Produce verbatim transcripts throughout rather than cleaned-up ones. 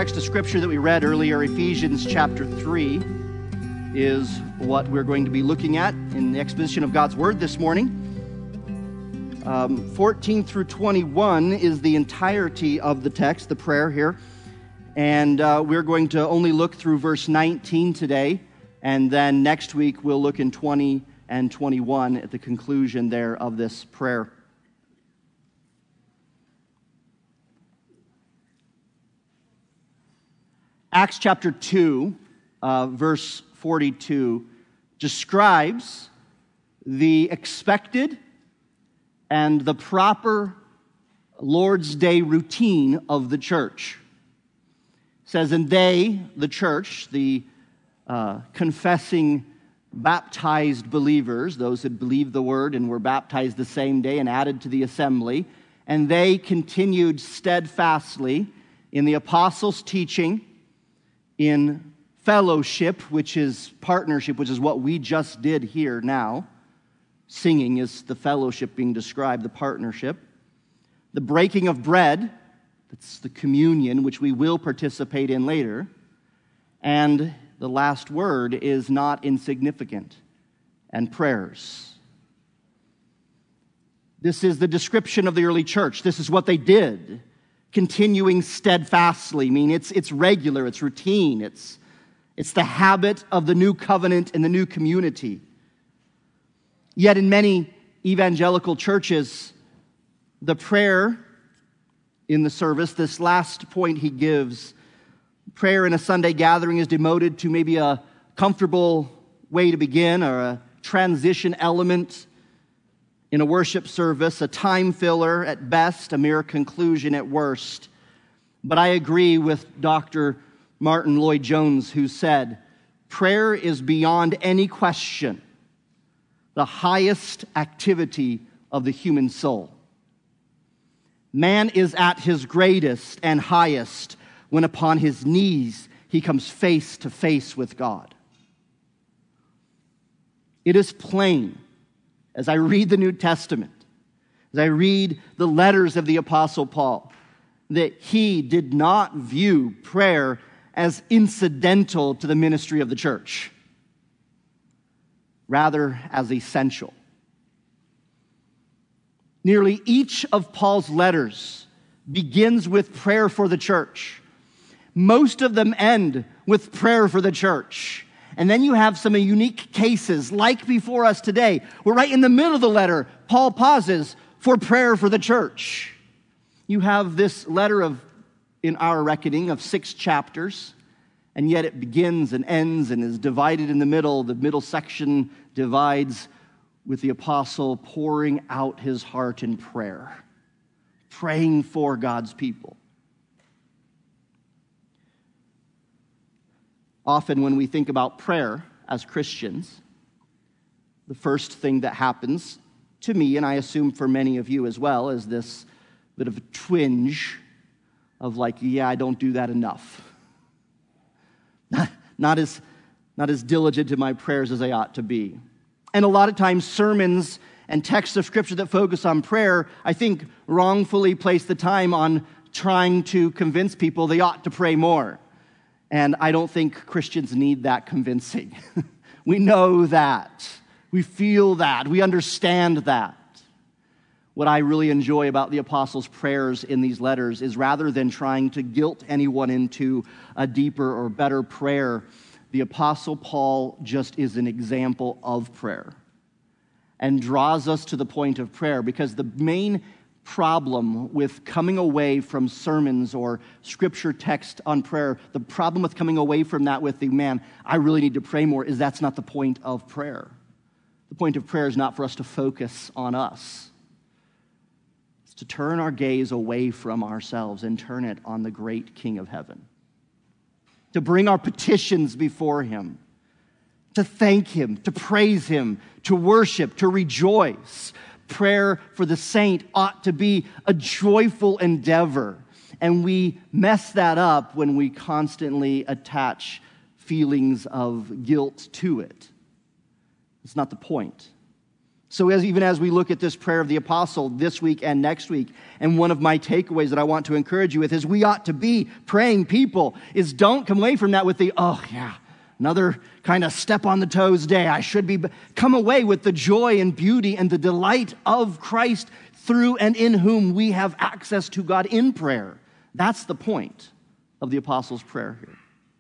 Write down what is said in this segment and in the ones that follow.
text of Scripture that we read earlier, Ephesians chapter three, is what we're going to be looking at in the exposition of God's Word this morning. Um, fourteen through twenty-one is the entirety of the text, the prayer here. And uh, we're going to only look through verse nineteen today. And then next week we'll look in twenty and twenty-one at the conclusion there of this prayer. Acts chapter two, uh, verse forty-two, describes the expected and the proper Lord's Day routine of the church. It says, and they, the church, the uh, confessing, baptized believers, those who believed the word and were baptized the same day and added to the assembly, and they continued steadfastly in the apostles' teaching, in fellowship, which is partnership, which is what we just did here now. Singing is the fellowship being described, the partnership. The breaking of bread, that's the communion, which we will participate in later. And the last word is not insignificant, and prayers. This is the description of the early church. This is what they did. Continuing steadfastly, I mean, it's it's regular, it's routine, it's it's the habit of the new covenant and the new community. Yet in many evangelical churches, the prayer in the service, this last point he gives, prayer in a Sunday gathering is demoted to maybe a comfortable way to begin or a transition element in a worship service, a time filler at best, a mere conclusion at worst. But I agree with Doctor Martin Lloyd-Jones, who said, prayer is beyond any question the highest activity of the human soul. Man is at his greatest and highest when upon his knees he comes face to face with God. It is plain, as I read the New Testament, as I read the letters of the Apostle Paul, that he did not view prayer as incidental to the ministry of the church, rather as essential. Nearly each of Paul's letters begins with prayer for the church. Most of them end with prayer for the church. And then you have some unique cases, like before us today, where right in the middle of the letter, Paul pauses for prayer for the church. You have this letter of, in our reckoning, of six chapters, and yet it begins and ends and is divided in the middle. The middle section divides with the apostle pouring out his heart in prayer, praying for God's people. Often when we think about prayer as Christians, the first thing that happens to me, and I assume for many of you as well, is this bit of a twinge of like, yeah, I don't do that enough. Not, not as, not as diligent in my prayers as I ought to be. And a lot of times sermons and texts of Scripture that focus on prayer, I think, wrongfully place the time on trying to convince people they ought to pray more. And I don't think Christians need that convincing. We know that. We feel that. We understand that. What I really enjoy about the apostles' prayers in these letters is rather than trying to guilt anyone into a deeper or better prayer, the apostle Paul just is an example of prayer and draws us to the point of prayer, because the main problem with coming away from sermons or scripture text on prayer, the problem with coming away from that with the, man, I really need to pray more, is that's not the point of prayer. The point of prayer is not for us to focus on us. It's to turn our gaze away from ourselves and turn it on the great King of heaven. To bring our petitions before him, to thank him, to praise him, to worship, to rejoice. Prayer for the saint ought to be a joyful endeavor, and we mess that up when we constantly attach feelings of guilt to it. It's not the point. So as, even as we look at this prayer of the apostle this week and next week, and one of my takeaways that I want to encourage you with is we ought to be praying people, is don't come away from that with the, oh yeah, another kind of step on the toes day. I should be, come away with the joy and beauty and the delight of Christ through and in whom we have access to God in prayer. That's the point of the apostles' prayer here.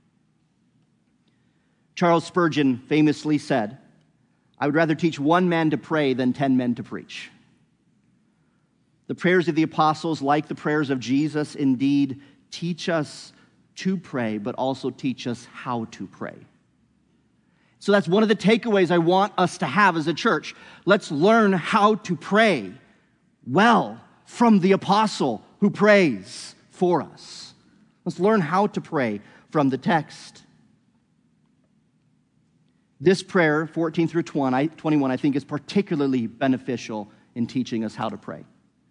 Charles Spurgeon famously said, I would rather teach one man to pray than ten men to preach. The prayers of the apostles, like the prayers of Jesus, indeed teach us to pray, but also teach us how to pray. So that's one of the takeaways I want us to have as a church. Let's learn how to pray well from the apostle who prays for us. Let's learn how to pray from the text. This prayer, fourteen through twenty-one, I think is particularly beneficial in teaching us how to pray.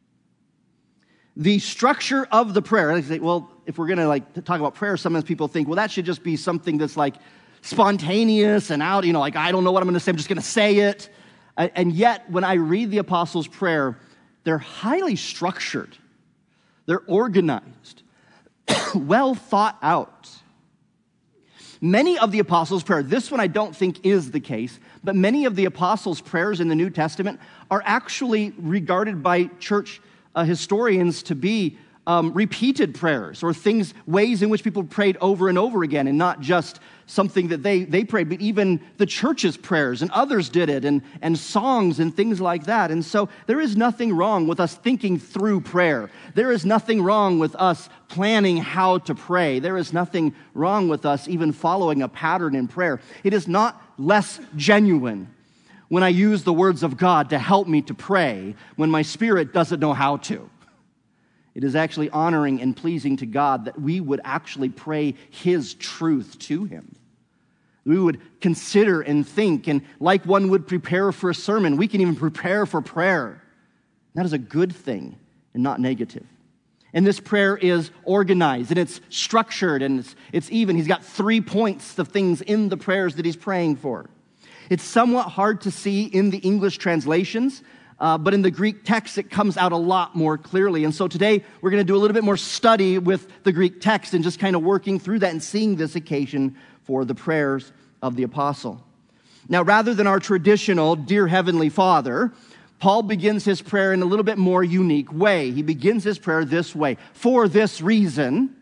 The structure of the prayer, I say, well, if we're going to like talk about prayer, sometimes people think, well, that should just be something that's like spontaneous and out, you know, like, I don't know what I'm going to say, I'm just going to say it. And yet, when I read the apostles' prayer, they're highly structured. They're organized, well thought out. Many of the apostles' prayer, this one I don't think is the case, but many of the apostles' prayers in the New Testament are actually regarded by church uh, historians to be um, repeated prayers or things, ways in which people prayed over and over again, and not just something that they, they prayed, but even the church's prayers, and others did it, and, and songs and things like that. And so there is nothing wrong with us thinking through prayer. There is nothing wrong with us planning how to pray. There is nothing wrong with us even following a pattern in prayer. It is not less genuine when I use the words of God to help me to pray when my spirit doesn't know how to. It is actually honoring and pleasing to God that we would actually pray His truth to Him. We would consider and think, and like one would prepare for a sermon, we can even prepare for prayer. That is a good thing and not negative. And this prayer is organized, and it's structured, and it's, it's even. He's got three points of things in the prayers that he's praying for. It's somewhat hard to see in the English translations, uh, but in the Greek text, it comes out a lot more clearly. And so today, we're going to do a little bit more study with the Greek text and just kind of working through that and seeing this occasion for the prayers of the apostle. Now, rather than our traditional, Dear Heavenly Father, Paul begins his prayer in a little bit more unique way. He begins his prayer this way. For this reason,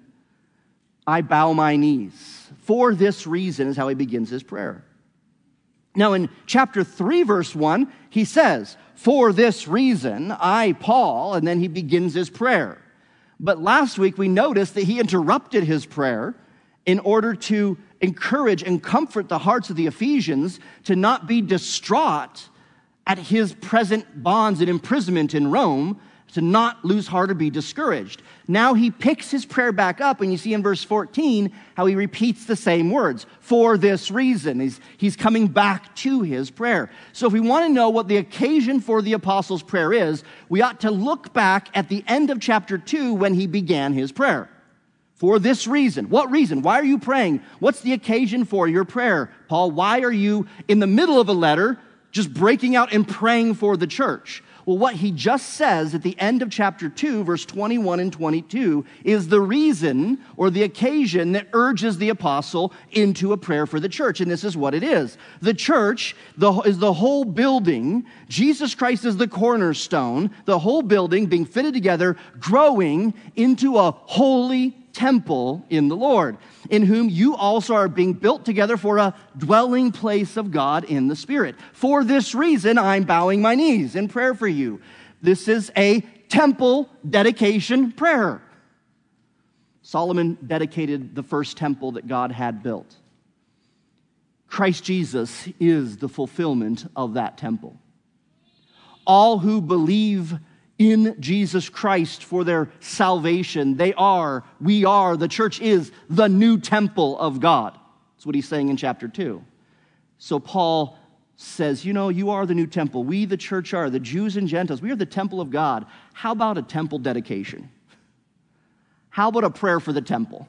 I bow my knees. For this reason is how he begins his prayer. Now, in chapter three, verse one, he says, for this reason, I, Paul, and then he begins his prayer. But last week, we noticed that he interrupted his prayer in order to encourage and comfort the hearts of the Ephesians to not be distraught at his present bonds and imprisonment in Rome, to not lose heart or be discouraged. Now he picks his prayer back up, and you see in verse fourteen how he repeats the same words. For this reason, he's, he's coming back to his prayer. So if we want to know what the occasion for the apostles' prayer is, we ought to look back at the end of chapter two when he began his prayer. For this reason. What reason? Why are you praying? What's the occasion for your prayer? Paul, why are you in the middle of a letter just breaking out and praying for the church? Well, what he just says at the end of chapter two, verse twenty-one and twenty-two, is the reason or the occasion that urges the apostle into a prayer for the church. And this is what it is. The church the, is the whole building. Jesus Christ is the cornerstone. The whole building being fitted together, growing into a holy temple in the Lord, in whom you also are being built together for a dwelling place of God in the Spirit. For this reason, I'm bowing my knees in prayer for you. This is a temple dedication prayer. Solomon dedicated the first temple that God had built. Christ Jesus is the fulfillment of that temple. All who believe in Jesus Christ for their salvation, they are, we are, the church is the new temple of God. That's what he's saying in chapter two. So Paul says, you know, you are the new temple. We, the church, are, the Jews and Gentiles. We are the temple of God. How about a temple dedication? How about a prayer for the temple?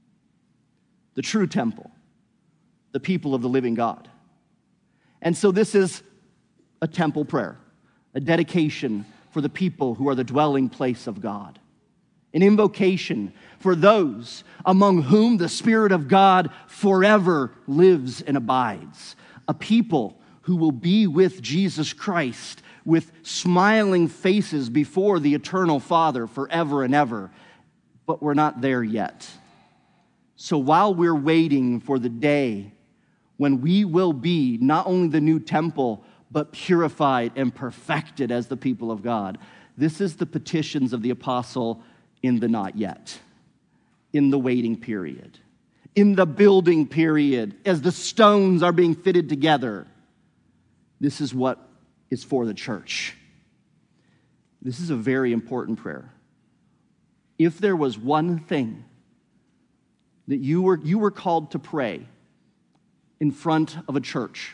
The true temple. The people of the living God. And so this is a temple prayer. a dedication for the people who are the dwelling place of God, an invocation for those among whom the Spirit of God forever lives and abides, a people who will be with Jesus Christ with smiling faces before the eternal Father forever and ever. But we're not there yet. So while we're waiting for the day when we will be not only the new temple, but purified and perfected as the people of God, this is the petitions of the apostle in the not yet, in the waiting period, in the building period, as the stones are being fitted together. This is what is for the church. This is a very important prayer. If there was one thing that you were, you were called to pray in front of a church.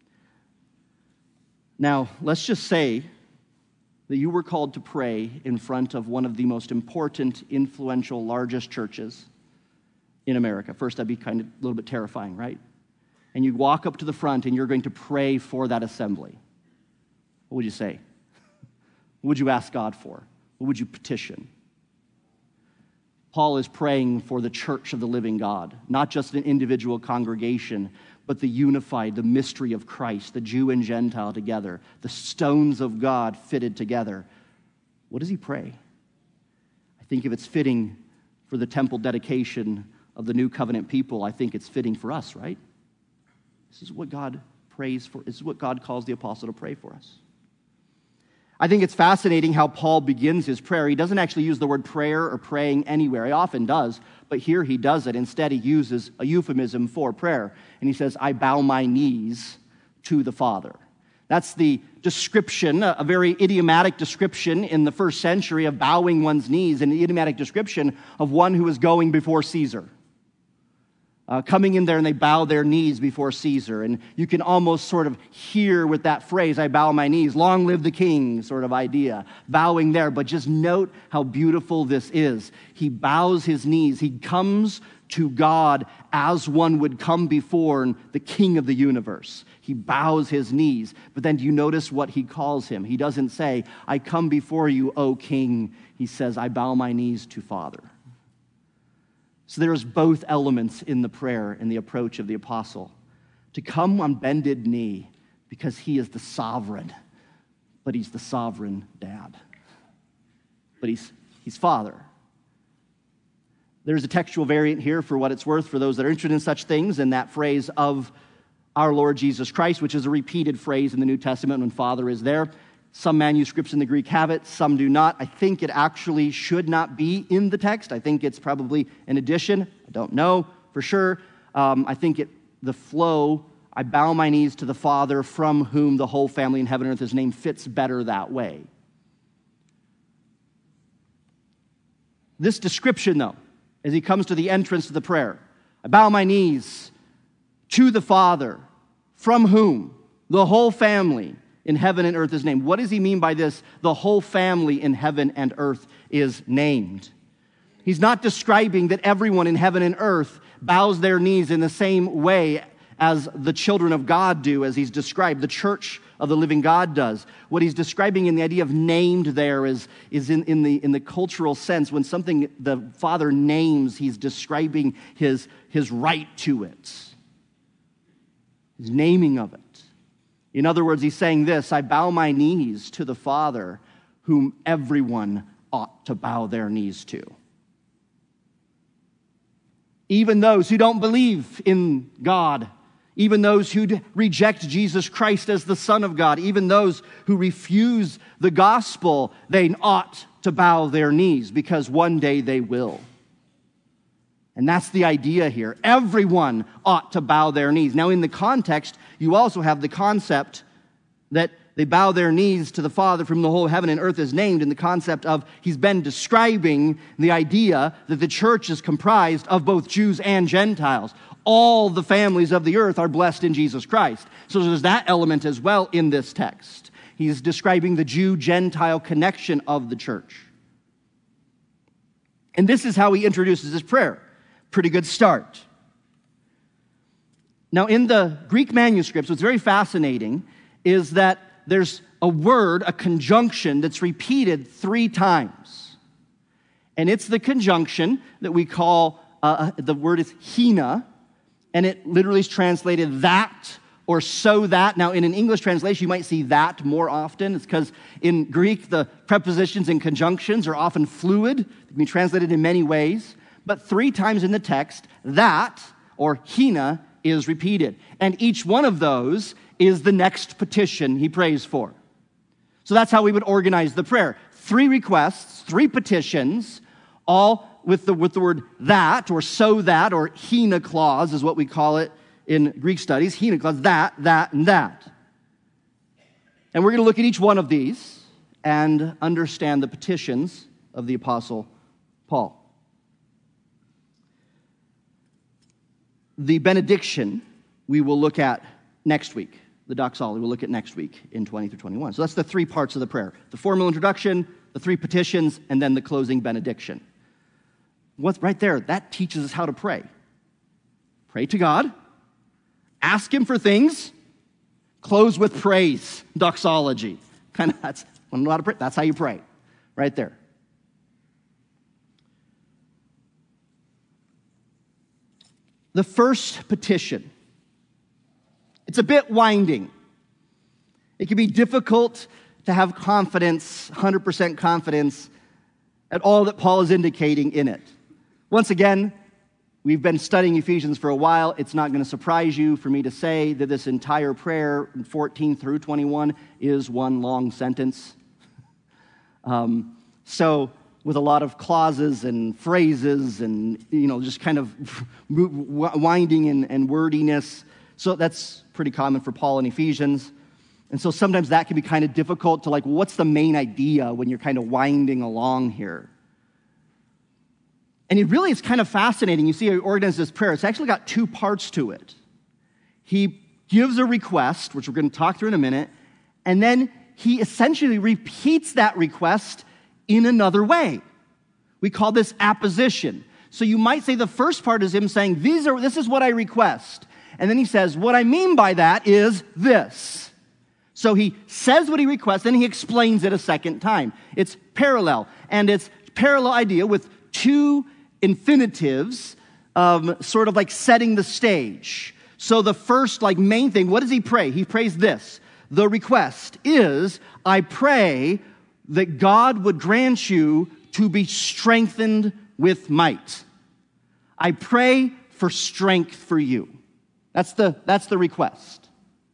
Now, let's just say that you were called to pray in front of one of the most important, influential, largest churches in America. First, that'd be kind of a little bit terrifying, right? And you walk up to the front and you're going to pray for that assembly. What would you say? What would you ask God for? What would you petition? Paul is praying for the church of the living God, not just an individual congregation, but the unified, the mystery of Christ, the Jew and Gentile together, the stones of God fitted together. What does he pray? I think if it's fitting for the temple dedication of the new covenant people, I think it's fitting for us, right? This is what God prays for. This is what God calls the apostle to pray for us. I think it's fascinating how Paul begins his prayer. He doesn't actually use the word prayer or praying anywhere. He often does, but here he does it. Instead, he uses a euphemism for prayer. And he says, I bow my knees to the Father. That's the description, a very idiomatic description in the first century of bowing one's knees, an idiomatic description of one who is going before Caesar. Uh, coming in there and they bow their knees before Caesar. And you can almost sort of hear with that phrase, I bow my knees, long live the king sort of idea, bowing there. But just note how beautiful this is. He bows his knees. He comes to God as one would come before the king of the universe. He bows his knees. But then do you notice what he calls him? He doesn't say, I come before you, O king. He says, I bow my knees to Father. So there's both elements in the prayer and the approach of the apostle. To come on bended knee because he is the sovereign, but he's the sovereign dad. But he's, he's father. There's a textual variant here for what it's worth for those that are interested in such things, and that phrase of our Lord Jesus Christ, which is a repeated phrase in the New Testament when Father is there. Some manuscripts in the Greek have it, some do not. I think it actually should not be in the text. I think it's probably an addition. I don't know for sure. Um, I think it the flow, I bow my knees to the Father from whom the whole family in heaven and earth is named, fits better that way. This description, though, as he comes to the entrance to the prayer, I bow my knees to the Father from whom the whole family in heaven and earth is named. What does he mean by this? The whole family in heaven and earth is named. He's not describing that everyone in heaven and earth bows their knees in the same way as the children of God do, as he's described, the church of the living God does. What he's describing in the idea of named there is, is in, in, the, in the cultural sense, when something the Father names, he's describing his, his right to it, his naming of it. In other words, he's saying this, I bow my knees to the Father whom everyone ought to bow their knees to. Even those who don't believe in God, even those who reject Jesus Christ as the Son of God, even those who refuse the gospel, they ought to bow their knees because one day they will. And that's the idea here. Everyone ought to bow their knees. Now, in the context, you also have the concept that they bow their knees to the Father from the whole heaven and earth is named, in the concept of he's been describing the idea that the church is comprised of both Jews and Gentiles. All the families of the earth are blessed in Jesus Christ. So there's that element as well in this text. He's describing the Jew-Gentile connection of the church. And this is how he introduces his prayer. Pretty good start. Now, in the Greek manuscripts, what's very fascinating is that there's a word, a conjunction that's repeated three times. And it's the conjunction that we call, uh, the word is hina, and it literally is translated that or so that. Now, in an English translation, you might see that more often. It's because in Greek, the prepositions and conjunctions are often fluid. They can be translated in many ways. But three times in the text, that or hina is repeated. And each one of those is the next petition he prays for. So that's how we would organize the prayer. Three requests, three petitions, all with the, with the word that or so that or hina clause is what we call it in Greek studies. Hina clause, that, that, and that. And we're going to look at each one of these and understand the petitions of the Apostle Paul. The benediction we will look at next week. The doxology we'll look at next week in twenty through twenty-one. So that's the three parts of the prayer. The formal introduction, the three petitions, and then the closing benediction. What's right there? That teaches us how to pray. Pray to God. Ask Him for things. Close with praise. Doxology. Kind of, that's, want to know how to pray? That's how you pray. Right there. The first petition. It's a bit winding. It can be difficult to have confidence, one hundred percent confidence, at all that Paul is indicating in it. Once again, we've been studying Ephesians for a while. It's not going to surprise you for me to say that this entire prayer, fourteen through twenty-one, is one long sentence. Um, so, with a lot of clauses and phrases and, you know, just kind of winding and, and wordiness. So that's pretty common for Paul in Ephesians. And so sometimes that can be kind of difficult to like, what's the main idea when you're kind of winding along here? And it really is kind of fascinating. You see how he organizes this prayer. It's actually got two parts to it. He gives a request, which we're going to talk through in a minute, and then he essentially repeats that request in another way. We call this apposition. So you might say the first part is him saying, These are, this is what I request. And then he says, what I mean by that is this. So he says what he requests, and he explains it a second time. It's parallel, and it's parallel idea with two infinitives, um, sort of like setting the stage. So the first, like, main thing, what does he pray? He prays this. The request is, I pray that God would grant you to be strengthened with might. I pray for strength for you. That's the, that's the request.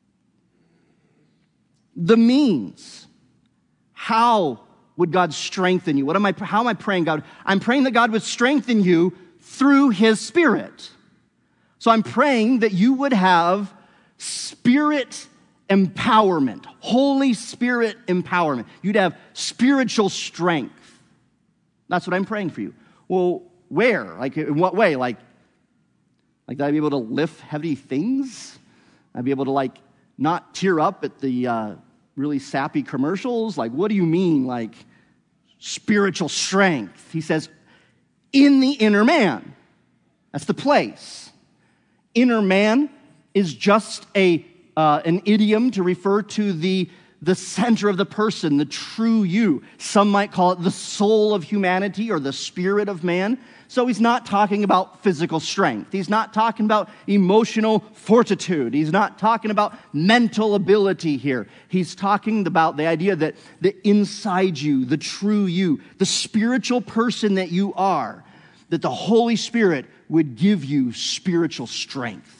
The means. How would God strengthen you? What am I, how am I praying God? I'm praying that God would strengthen you through His Spirit. So I'm praying that you would have Spirit empowerment, Holy Spirit empowerment. You'd have spiritual strength. That's what I'm praying for you. Well, where? Like, in what way? Like, like that I'd be able to lift heavy things? I'd be able to, like, not tear up at the uh, really sappy commercials? Like, what do you mean, like, spiritual strength? He says, in the inner man. That's the place. Inner man is just a uh, an idiom to refer to the, the center of the person, the true you. Some might call it the soul of humanity or the spirit of man. So he's not talking about physical strength. He's not talking about emotional fortitude. He's not talking about mental ability here. He's talking about the idea that the inside you, the true you, the spiritual person that you are, that the Holy Spirit would give you spiritual strength.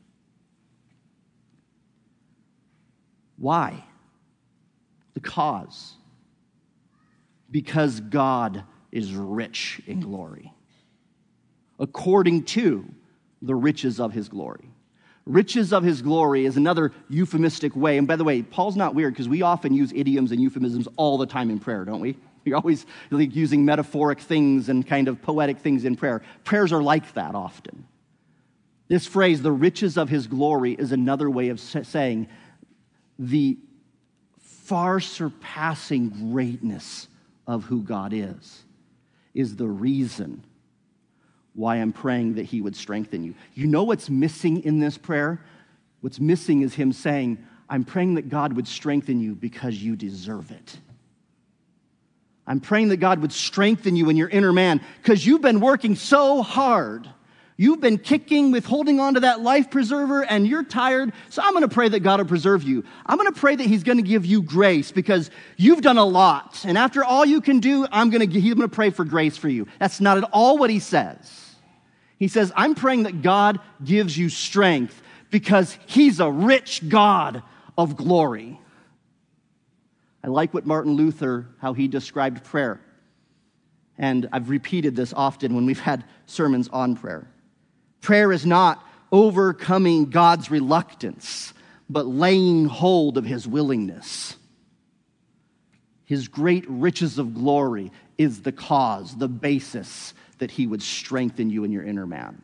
Why? The cause. Because God is rich in glory, according to the riches of His glory. Riches of His glory is another euphemistic way. And by the way, Paul's not weird because we often use idioms and euphemisms all the time in prayer, don't we? We're always like using metaphoric things and kind of poetic things in prayer. Prayers are like that often. This phrase, the riches of His glory, is another way of saying the far surpassing greatness of who God is, is the reason why I'm praying that He would strengthen you. You know what's missing in this prayer? What's missing is Him saying, I'm praying that God would strengthen you because you deserve it. I'm praying that God would strengthen you in your inner man because you've been working so hard. You've been kicking with holding on to that life preserver and you're tired. So I'm going to pray that God will preserve you. I'm going to pray that he's going to give you grace because you've done a lot. And after all you can do, I'm going to, he's going to pray for grace for you. That's not at all what he says. He says, I'm praying that God gives you strength because he's a rich God of glory. I like what Martin Luther, how he described prayer. And I've repeated this often when we've had sermons on prayer. Prayer is not overcoming God's reluctance, but laying hold of his willingness. His great riches of glory is the cause, the basis that he would strengthen you in your inner man.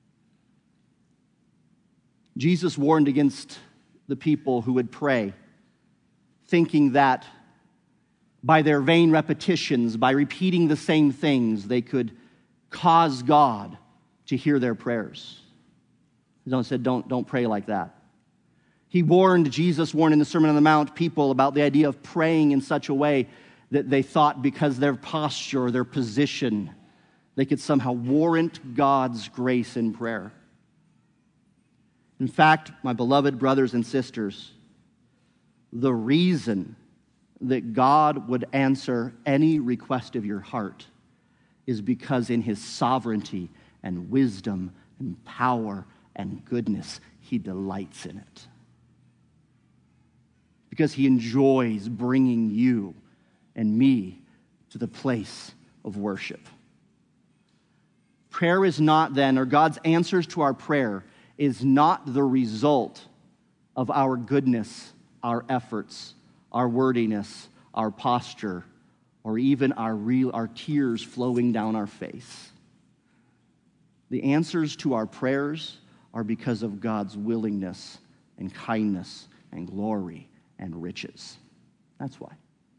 Jesus warned against the people who would pray, thinking that by their vain repetitions, by repeating the same things, they could cause God to hear their prayers. He said, don't, don't pray like that. He warned, Jesus warned in the Sermon on the Mount people about the idea of praying in such a way that they thought because their posture or their position, they could somehow warrant God's grace in prayer. In fact, my beloved brothers and sisters, the reason that God would answer any request of your heart is because in his sovereignty and wisdom and power and goodness, he delights in it. Because he enjoys bringing you and me to the place of worship. Prayer is not then, or God's answers to our prayer is not the result of our goodness, our efforts, our wordiness, our posture, or even our real our tears flowing down our face. The answers to our prayers are because of God's willingness and kindness and glory and riches. That's why.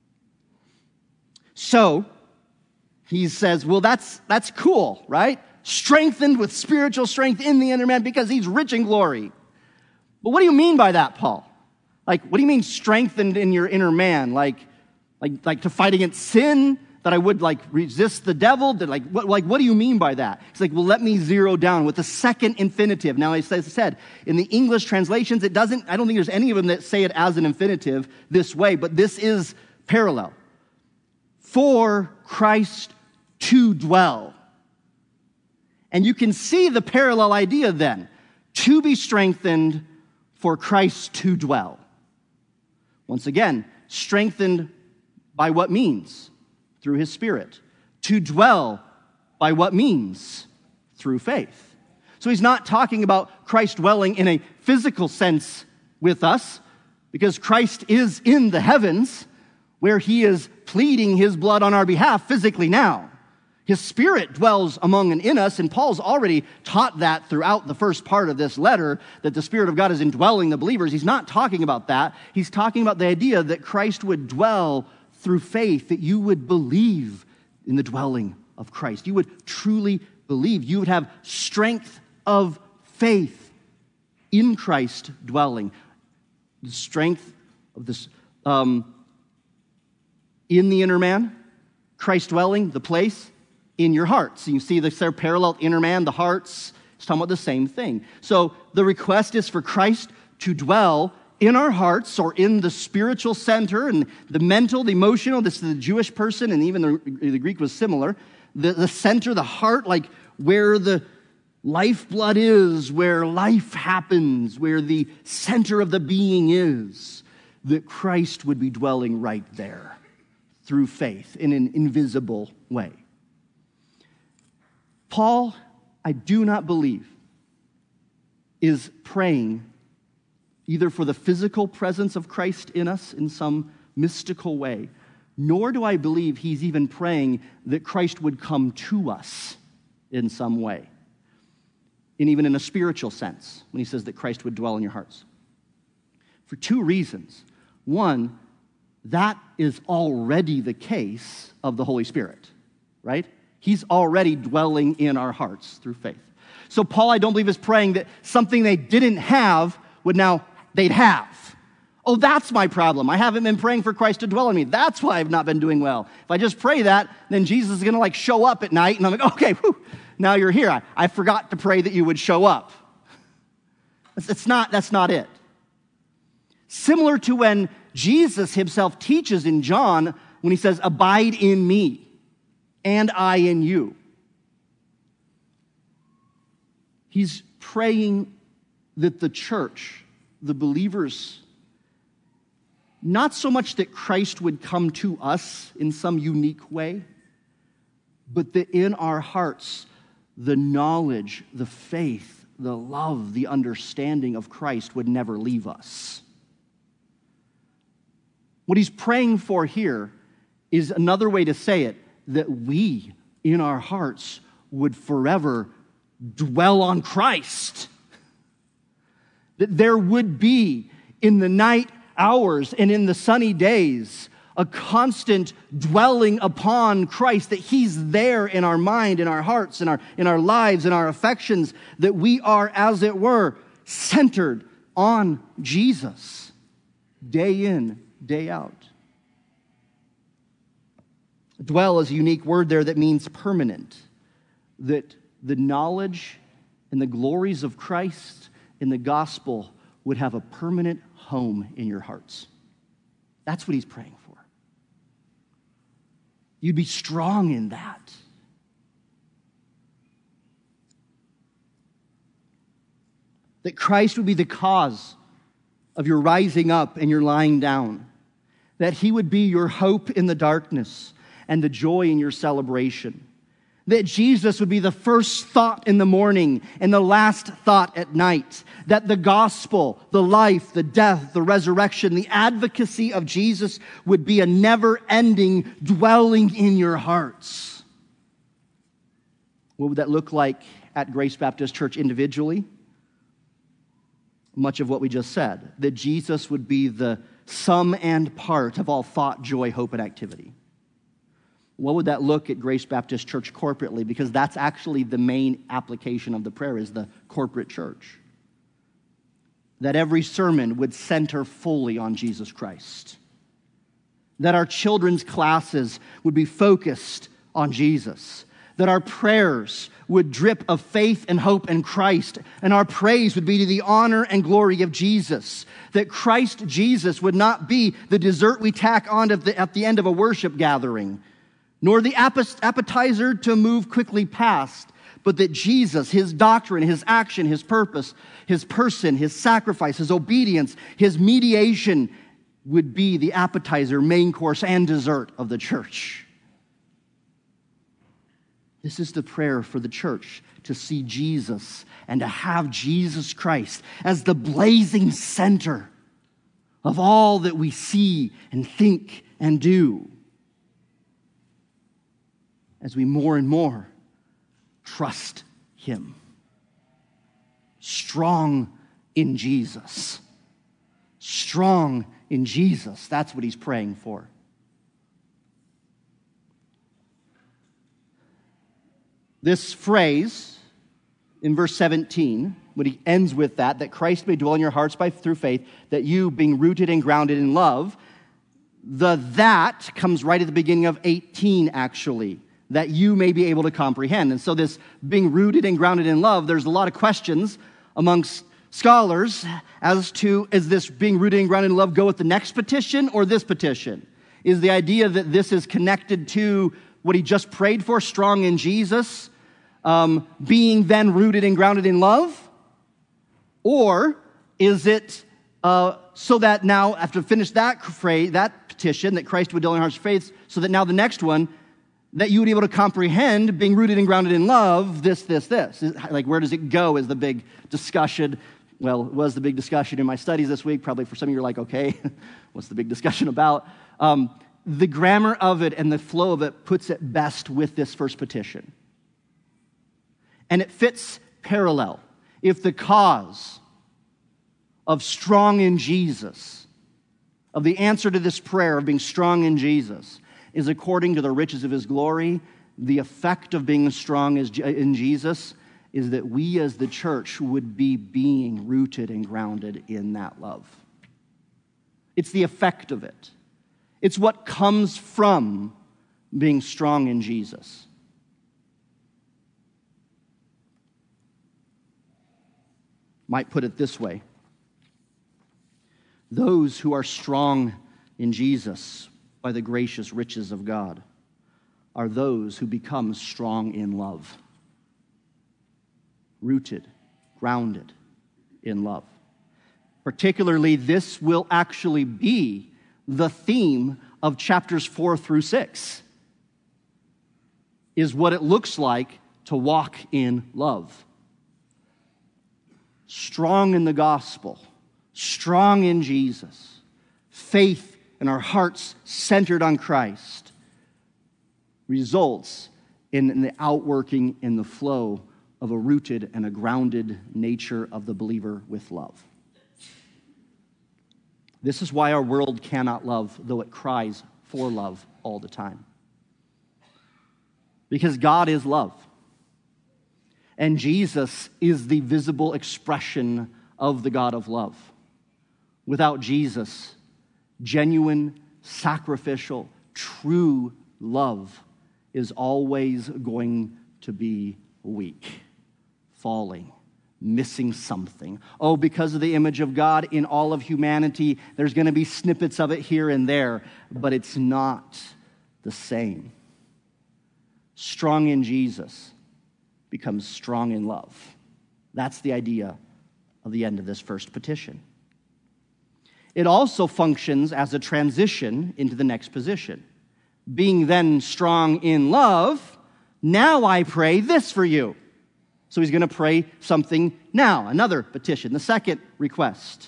So, he says, well, that's that's cool, right? Strengthened with spiritual strength in the inner man because he's rich in glory. But what do you mean by that, Paul? Like, what do you mean strengthened in your inner man? Like, like, like to fight against sin? That I would like resist the devil? That like, what, like, what do you mean by that? It's like, well, let me zero down with the second infinitive. Now, as I said, in the English translations, it doesn't, I don't think there's any of them that say it as an infinitive this way, but this is parallel. For Christ to dwell. And you can see the parallel idea then. To be strengthened for Christ to dwell. Once again, strengthened by what means? Through his Spirit. To dwell by what means? Through faith. So he's not talking about Christ dwelling in a physical sense with us, because Christ is in the heavens, where he is pleading his blood on our behalf physically now. His Spirit dwells among and in us, and Paul's already taught that throughout the first part of this letter, that the Spirit of God is indwelling the believers. He's not talking about that. He's talking about the idea that Christ would dwell through faith, that you would believe in the dwelling of Christ. You would truly believe. You would have strength of faith in Christ dwelling. The strength of this um, in the inner man, Christ dwelling, the place, in your hearts. You see the parallel inner man, the hearts. It's talking about the same thing. So the request is for Christ to dwell in our hearts, or in the spiritual center, and the mental, the emotional. This is the Jewish person, and even the, the Greek was similar. The, the center, the heart, like where the lifeblood is, where life happens, where the center of the being is, that Christ would be dwelling right there through faith in an invisible way. Paul, I do not believe, is praying either for the physical presence of Christ in us in some mystical way, nor do I believe he's even praying that Christ would come to us in some way, and even in a spiritual sense, when he says that Christ would dwell in your hearts. For two reasons. One, that is already the case of the Holy Spirit, right? He's already dwelling in our hearts through faith. So Paul, I don't believe, is praying that something they didn't have would now they'd have. Oh, that's my problem. I haven't been praying for Christ to dwell in me. That's why I've not been doing well. If I just pray that, then Jesus is going to like show up at night, and I'm like, okay, whew, now you're here. I, I forgot to pray that you would show up. It's, it's not, that's not it. Similar to when Jesus himself teaches in John when he says, abide in me and I in you. He's praying that the church, the believers, not so much that Christ would come to us in some unique way, but that in our hearts, the knowledge, the faith, the love, the understanding of Christ would never leave us. What he's praying for here is another way to say it, that we, in our hearts, would forever dwell on Christ. That there would be, in the night hours and in the sunny days, a constant dwelling upon Christ, that he's there in our mind, in our hearts, in our, in our lives, in our affections, that we are, as it were, centered on Jesus, day in, day out. Dwell is a unique word there that means permanent, that the knowledge and the glories of Christ in the gospel would have a permanent home in your hearts. That's what he's praying for. You'd be strong in that. That Christ would be the cause of your rising up and your lying down. That he would be your hope in the darkness and the joy in your celebration. That Jesus would be the first thought in the morning and the last thought at night. That the gospel, the life, the death, the resurrection, the advocacy of Jesus would be a never-ending dwelling in your hearts. What would that look like at Grace Baptist Church individually? Much of what we just said. That Jesus would be the sum and part of all thought, joy, hope, and activity. What would that look at Grace Baptist Church corporately? Because that's actually the main application of the prayer, is the corporate church. That every sermon would center fully on Jesus Christ. That our children's classes would be focused on Jesus. That our prayers would drip of faith and hope in Christ, and our praise would be to the honor and glory of Jesus. That Christ Jesus would not be the dessert we tack on at the, at the end of a worship gathering, nor the appetizer to move quickly past, but that Jesus, his doctrine, his action, his purpose, his person, his sacrifice, his obedience, his mediation would be the appetizer, main course, and dessert of the church. This is the prayer for the church, to see Jesus and to have Jesus Christ as the blazing center of all that we see and think and do, as we more and more trust him. Strong in Jesus. Strong in Jesus. That's what he's praying for. This phrase in verse seventeen, when he ends with that, that Christ may dwell in your hearts by through faith, that you, being rooted and grounded in love, the that comes right at the beginning of eighteen, actually. That you may be able to comprehend. And so this being rooted and grounded in love, there's a lot of questions amongst scholars as to, is this being rooted and grounded in love go with the next petition or this petition? Is the idea that this is connected to what he just prayed for, strong in Jesus, um, being then rooted and grounded in love? Or is it uh, so that now, after finish that phrase, that petition, that Christ would dwell in our hearts of faith, so that now the next one, that you would be able to comprehend, being rooted and grounded in love, this, this, this. Like, where does it go is the big discussion. Well, it was the big discussion in my studies this week. Probably for some of you are like, okay, what's the big discussion about? Um, the grammar of it and the flow of it puts it best with this first petition. And it fits parallel. If the cause of strong in Jesus, of the answer to this prayer of being strong in Jesus, is according to the riches of his glory, the effect of being strong in Jesus is that we as the church would be being rooted and grounded in that love. It's the effect of it. It's what comes from being strong in Jesus. Might put it this way. Those who are strong in Jesus by the gracious riches of God are those who become strong in love. Rooted, grounded in love. Particularly, this will actually be the theme of chapters four through six, is what it looks like to walk in love. Strong in the gospel, strong in Jesus, faith in our hearts centered on Christ results in the outworking, in the flow of a rooted and a grounded nature of the believer with love. This is why our world cannot love, though it cries for love all the time. Because God is love. And Jesus is the visible expression of the God of love. Without Jesus, genuine, sacrificial, true love is always going to be weak, falling, missing something. Oh, because of the image of God in all of humanity, there's going to be snippets of it here and there, but it's not the same. Strong in Jesus becomes strong in love. That's the idea of the end of this first petition. It also functions as a transition into the next position. Being then strong in love, now I pray this for you. So he's going to pray something now, another petition, the second request.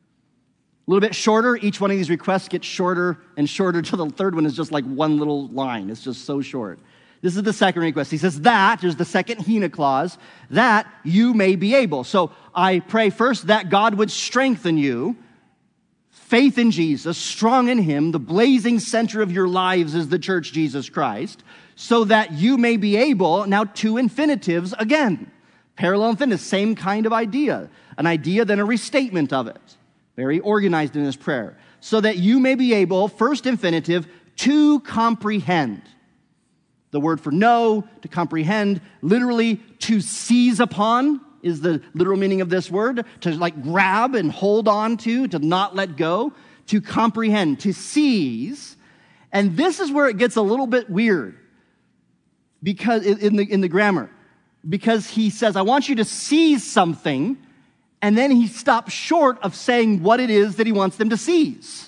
A little bit shorter. Each one of these requests gets shorter and shorter till the third one is just like one little line. It's just so short. This is the second request. He says that, there's the second hina clause, that you may be able. So I pray first that God would strengthen you. Faith in Jesus, strong in him, the blazing center of your lives is the church, Jesus Christ, so that you may be able, now two infinitives again. Parallel infinitive, same kind of idea. An idea, then a restatement of it. Very organized in his prayer. So that you may be able, first infinitive, to comprehend. The word for know, to comprehend, literally to seize upon is the literal meaning of this word. To like grab and hold on to, to not let go. To comprehend, to seize. And this is where it gets a little bit weird. Because in the, in the grammar. Because he says, I want you to seize something. And then he stops short of saying what it is that he wants them to seize.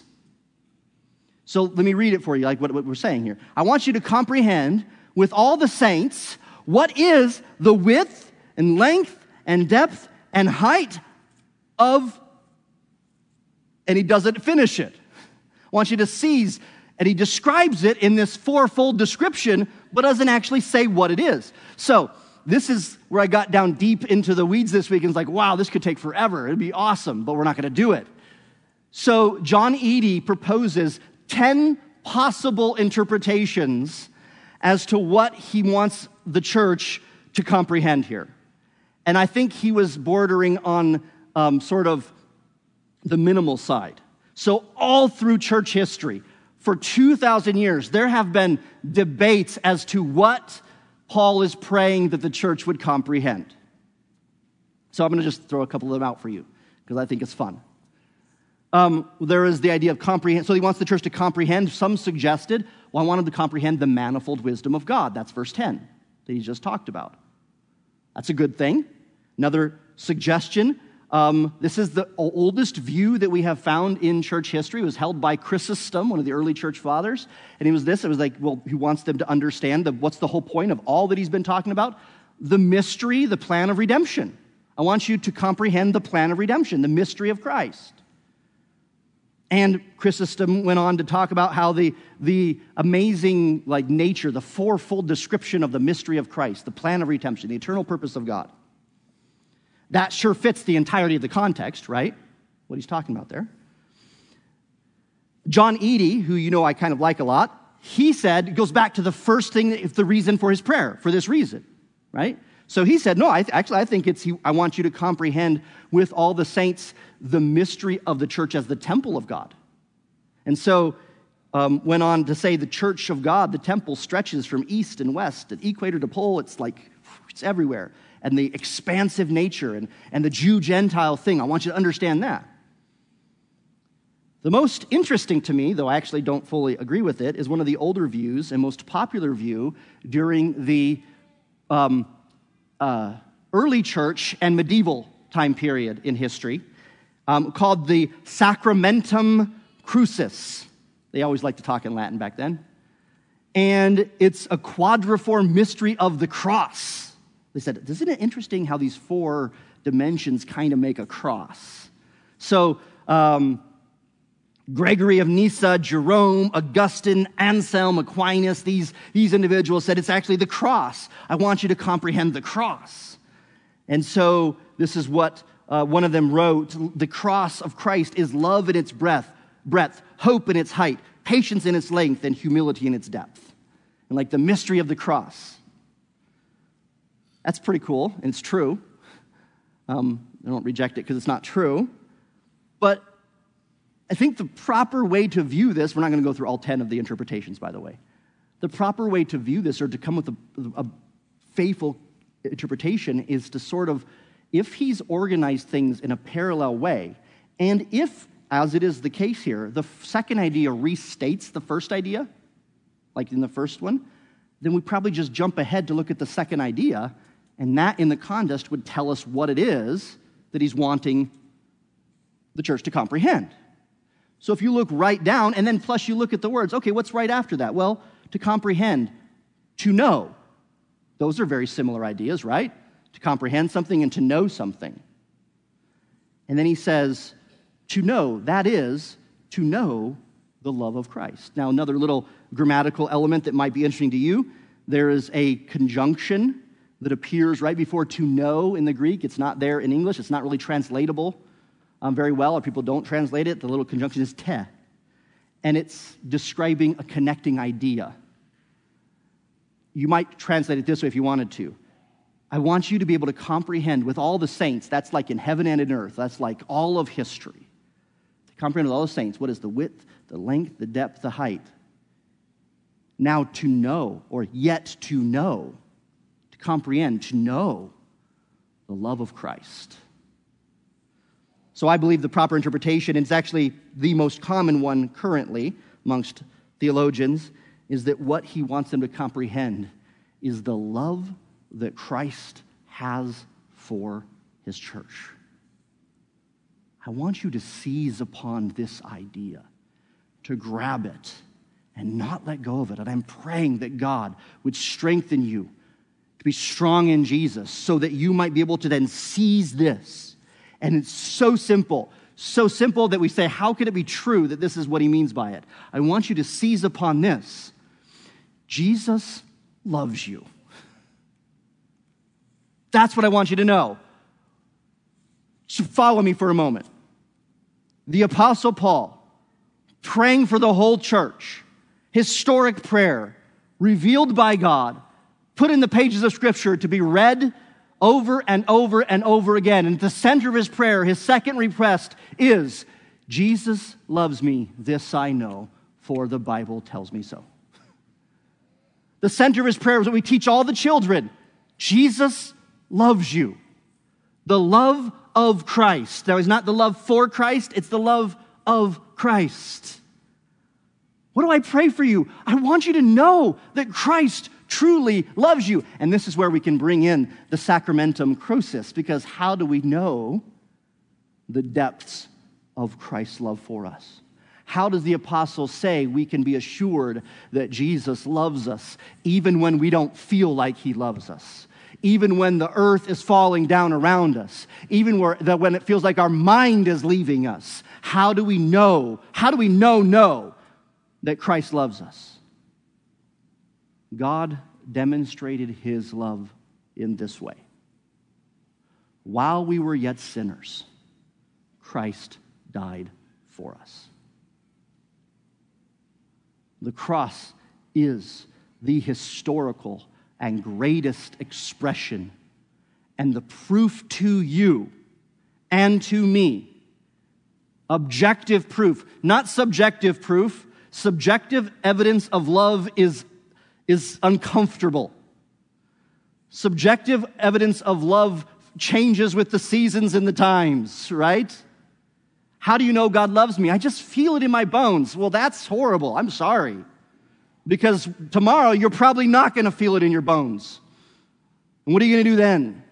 So let me read it for you, like what, what we're saying here. I want you to comprehend with all the saints what is the width and length and depth and height of, and he doesn't finish it. I want you to seize, and he describes it in this fourfold description, but doesn't actually say what it is. So this is where I got down deep into the weeds this week and was like, wow, this could take forever. It'd be awesome, but we're not going to do it. So John Eadie proposes ten possible interpretations as to what he wants the church to comprehend here. And I think he was bordering on um, sort of the minimal side. So all through church history, for two thousand years, there have been debates as to what Paul is praying that the church would comprehend. So I'm going to just throw a couple of them out for you, because I think it's fun. Um, there is the idea of comprehend. So he wants the church to comprehend. Some suggested, well, I wanted to comprehend the manifold wisdom of God. That's verse ten that he just talked about. That's a good thing. Another suggestion, um, this is the oldest view that we have found in church history. It was held by Chrysostom, one of the early church fathers. And it was this, it was like, well, he wants them to understand the, what's the whole point of all that he's been talking about? The mystery, the plan of redemption. I want you to comprehend the plan of redemption, the mystery of Christ. And Chrysostom went on to talk about how the, the amazing like nature, the fourfold description of the mystery of Christ, the plan of redemption, the eternal purpose of God. That sure fits the entirety of the context, right? What he's talking about there. John Eadie, who you know I kind of like a lot, he said, it goes back to the first thing, the reason for his prayer, for this reason, right? So he said, no, I th- actually I think it's, he, I want you to comprehend with all the saints the mystery of the church as the temple of God. And so um, went on to say the church of God, the temple, stretches from east and west, and equator to pole. It's like, it's everywhere. And the expansive nature and, and the Jew-Gentile thing, I want you to understand that. The most interesting to me, though I actually don't fully agree with it, is one of the older views and most popular view during the um, uh, early church and medieval time period in history, um, called the Sacramentum Crucis. They always liked to talk in Latin back then. And it's a quadriform mystery of the cross. They said, isn't it interesting how these four dimensions kind of make a cross? So, um, Gregory of Nyssa, Jerome, Augustine, Anselm, Aquinas, these, these individuals said it's actually the cross. I want you to comprehend the cross. And so this is what uh, one of them wrote. The cross of Christ is love in its breadth, breadth, hope in its height, patience in its length, and humility in its depth. And like the mystery of the cross. That's pretty cool, and it's true. Um, I don't reject it because it's not true. But I think the proper way to view this, we're not going to go through all ten of the interpretations, by the way. The proper way to view this, or to come with a, a faithful interpretation, is to sort of, if he's organized things in a parallel way, and if, as it is the case here, the second idea restates the first idea, like in the first one, then we probably just jump ahead to look at the second idea, and that in the context would tell us what it is that he's wanting the church to comprehend. So if you look right down, and then plus you look at the words, okay, what's right after that? Well, to comprehend, to know. Those are very similar ideas, right? To comprehend something and to know something. And then he says, to know, that is, to know the love of Christ. Now, another little grammatical element that might be interesting to you, there is a conjunction that appears right before to know in the Greek. It's not there in English. It's not really translatable um, very well, or people don't translate it. The little conjunction is te. And it's describing a connecting idea. You might translate it this way if you wanted to. I want you to be able to comprehend with all the saints. That's like in heaven and in earth. That's like all of history. To comprehend with all the saints, what is the width, the length, the depth, the height. Now to know, or yet to know, to comprehend, to know the love of Christ. So I believe the proper interpretation, and it's actually the most common one currently amongst theologians, is that what he wants them to comprehend is the love that Christ has for his church. I want you to seize upon this idea, to grab it and not let go of it. And I'm praying that God would strengthen you to be strong in Jesus so that you might be able to then seize this. And it's so simple, so simple that we say, how could it be true that this is what he means by it? I want you to seize upon this. Jesus loves you. That's what I want you to know. So follow me for a moment. The Apostle Paul, praying for the whole church, historic prayer, revealed by God, put in the pages of Scripture to be read over and over and over again. And at the center of his prayer, his second request is, Jesus loves me, this I know, for the Bible tells me so. The center of his prayer is what we teach all the children. Jesus loves you. The love of Christ. Now, it's not the love for Christ, it's the love of Christ. What do I pray for you? I want you to know that Christ truly loves you. And this is where we can bring in the Sacramentum Crucis, because how do we know the depths of Christ's love for us? How does the apostle say we can be assured that Jesus loves us even when we don't feel like he loves us? Even when the earth is falling down around us, even where, that when it feels like our mind is leaving us, how do we know, how do we know, know that Christ loves us? God demonstrated his love in this way. While we were yet sinners, Christ died for us. The cross is the historical and greatest expression and the proof to you and to me Objective proof, not subjective proof. Subjective evidence of love is, is uncomfortable. Subjective evidence of love changes with the seasons and the times, right? How do you know God loves me? I just feel it in my bones. Well, that's horrible. I'm sorry. Because tomorrow you're probably not going to feel it in your bones. And what are you going to do then?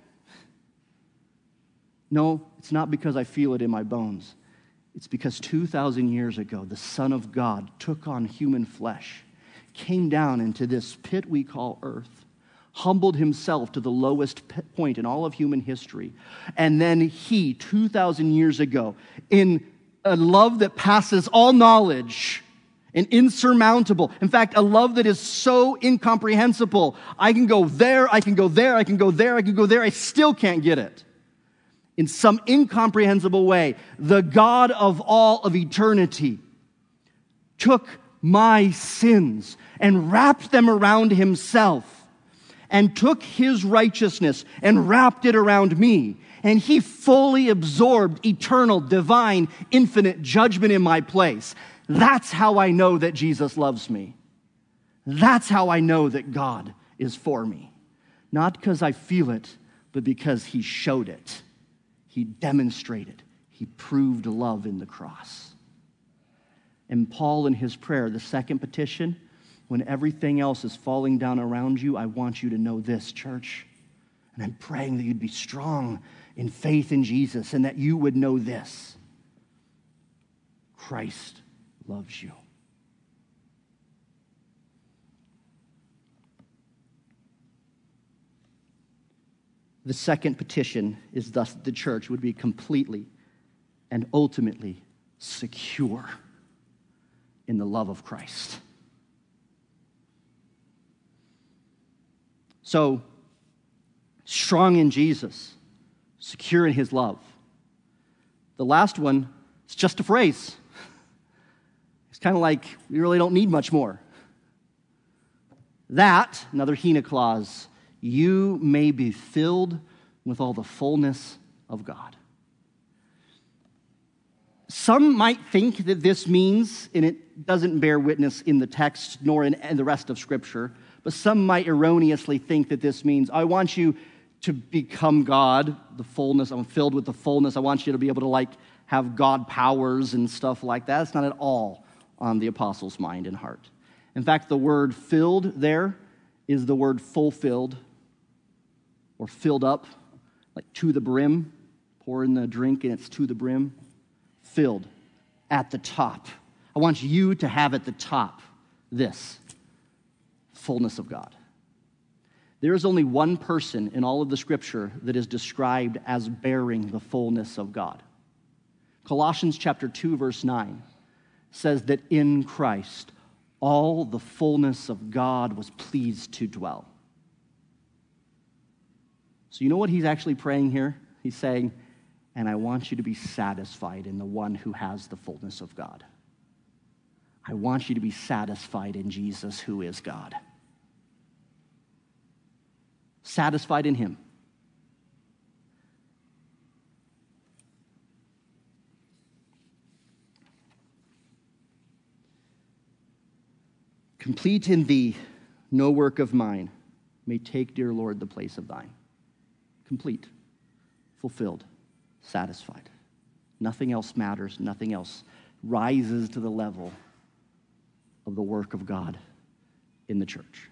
No, it's not because I feel it in my bones. It's because two thousand years ago, the Son of God took on human flesh, came down into this pit we call earth, humbled himself to the lowest point in all of human history. And then he, two thousand years ago, in a love that passes all knowledge and insurmountable, in fact, a love that is so incomprehensible, I can go there, I can go there, I can go there, I can go there, I still can't get it. In some incomprehensible way, the God of all of eternity took my sins and wrapped them around himself, and took his righteousness and wrapped it around me. And he fully absorbed eternal, divine, infinite judgment in my place. That's how I know that Jesus loves me. That's how I know that God is for me. Not because I feel it, but because he showed it. He demonstrated. He proved love in the cross. And Paul, in his prayer, the second petition, when everything else is falling down around you, I want you to know this, church. And I'm praying that you'd be strong in faith in Jesus and that you would know this. Christ loves you. The second petition is thus the church would be completely and ultimately secure in the love of Christ. So, strong in Jesus, secure in his love. The last one is just a phrase. It's kind of like we really don't need much more. That, another hina clause, you may be filled with all the fullness of God. Some might think that this means, and it doesn't bear witness in the text nor in, in the rest of Scripture, but some might erroneously think that this means, I want you to become God, the fullness, I'm filled with the fullness. I want you to be able to like have God powers and stuff like that. It's not at all on the apostles' mind and heart. In fact, the word filled there is the word fulfilled or filled up, like to the brim. Pour in the drink and it's to the brim. Filled at the top. I want you to have at the top this fullness of God. There is only one person in all of the Scripture that is described as bearing the fullness of God. Colossians chapter two, verse nine says that in Christ, all the fullness of God was pleased to dwell. So you know what he's actually praying here? He's saying, and I want you to be satisfied in the one who has the fullness of God. I want you to be satisfied in Jesus, who is God. Satisfied in him. Complete in thee, no work of mine may take, dear Lord, the place of thine. Complete, fulfilled, satisfied. Nothing else matters. Nothing else rises to the level of the work of God in the church.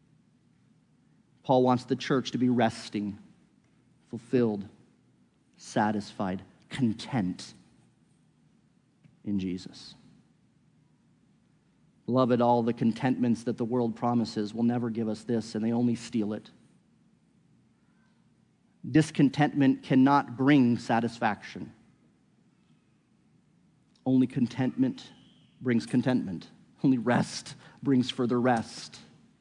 Paul wants the church to be resting, fulfilled, satisfied, content in Jesus. Beloved, all the contentments that the world promises will never give us this, and they only steal it. Discontentment cannot bring satisfaction. Only contentment brings contentment. Only rest brings further rest.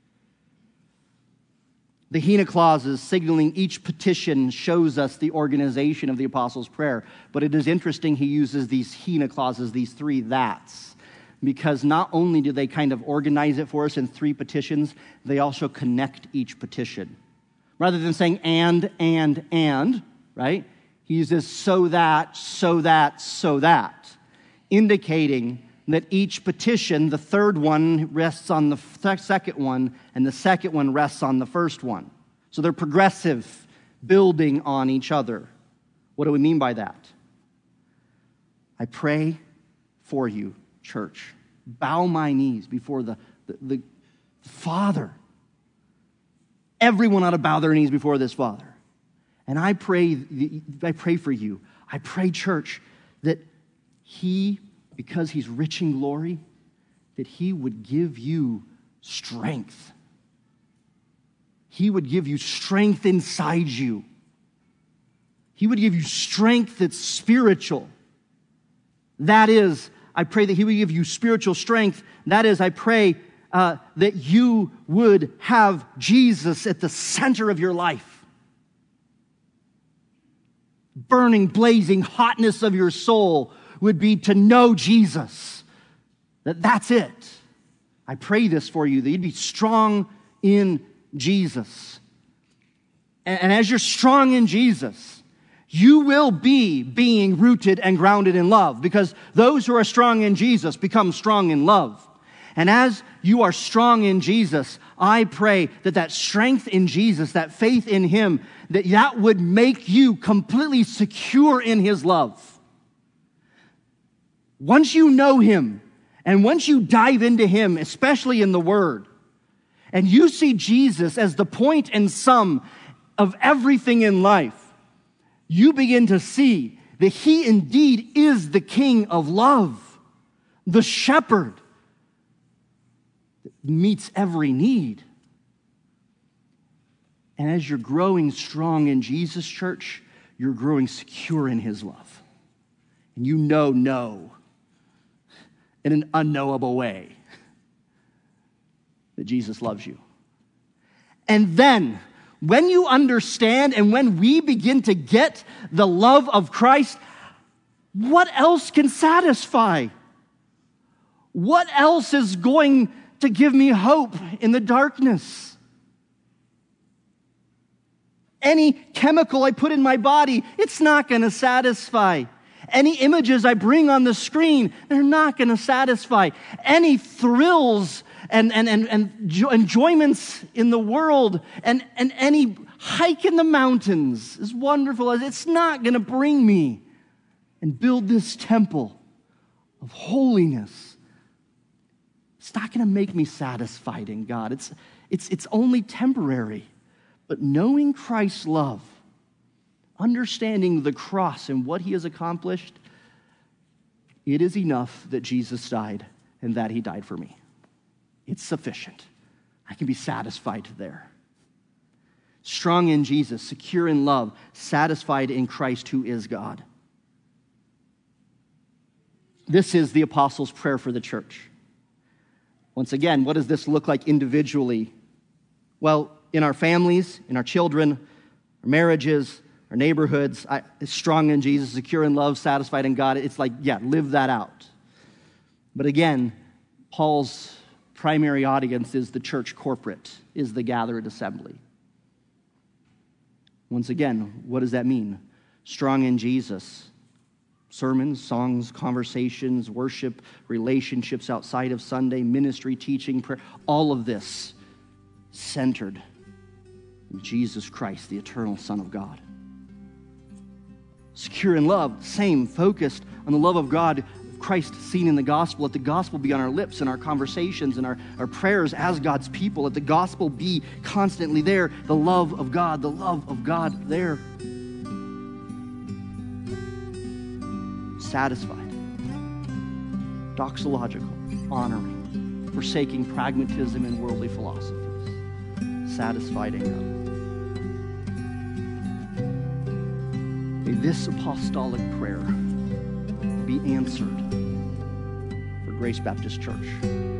The hina clauses signaling each petition shows us the organization of the Apostles' Prayer. But it is interesting he uses these hina clauses, these three that's, because not only do they kind of organize it for us in three petitions, they also connect each petition. Rather than saying and, and, and, right? He uses so that, so that, so that. indicating that each petition, the third one rests on the second one, and the second one rests on the first one. So they're progressive, building on each other. What do we mean by that? I pray for you, church. Bow my knees before the, the, the Father. Everyone ought to bow their knees before this Father. And I pray, I pray for you. I pray, church, that He, because He's rich in glory, that He would give you strength. He would give you strength inside you. He would give you strength that's spiritual. That is, I pray that He would give you spiritual strength. That is, I pray uh, that you would have Jesus at the center of your life. Burning, blazing hotness of your soul would be to know Jesus. That that's it. I pray this for you, that you'd be strong in Jesus. And, and as you're strong in Jesus, you will be being rooted and grounded in love, because those who are strong in Jesus become strong in love. And as you are strong in Jesus, I pray that that strength in Jesus, that faith in Him, that that would make you completely secure in His love. Once you know Him, and once you dive into Him, especially in the Word, and you see Jesus as the point and sum of everything in life, you begin to see that He indeed is the King of love, the shepherd that meets every need. And as you're growing strong in Jesus, church, you're growing secure in His love. And you know no in an unknowable way that Jesus loves you. And then, when you understand and when we begin to get the love of Christ, what else can satisfy? What else is going to give me hope in the darkness? Any chemical I put in my body, it's not going to satisfy. Any images I bring on the screen, they're not going to satisfy. Any thrills and, and, and, and enjoyments in the world and, and any hike in the mountains, as wonderful as it's not going to bring me and build this temple of holiness. It's not going to make me satisfied in God. It's, it's, it's only temporary. But knowing Christ's love, understanding the cross and what He has accomplished, it is enough that Jesus died and that He died for me. It's sufficient. I can be satisfied there. Strong in Jesus, secure in love, satisfied in Christ who is God. This is the apostles' prayer for the church. Once again, what does this look like individually? Well, in our families, in our children, our marriages, our neighborhoods, I, strong in Jesus, secure in love, satisfied in God. It's like, yeah, live that out. But again, Paul's primary audience is the church corporate, is the gathered assembly. Once again, what does that mean? Strong in Jesus. Sermons, songs, conversations, worship, relationships outside of Sunday, ministry, teaching, prayer, all of this centered in Jesus Christ, the eternal Son of God. Secure in love, same, focused on the love of God, Christ seen in the gospel. Let the gospel be on our lips and our conversations and our, our prayers as God's people. Let the gospel be constantly there. The love of God, the love of God there. Satisfied. Doxological, honoring, forsaking pragmatism and worldly philosophies. Satisfied in God. May this apostolic prayer be answered for Grace Baptist Church.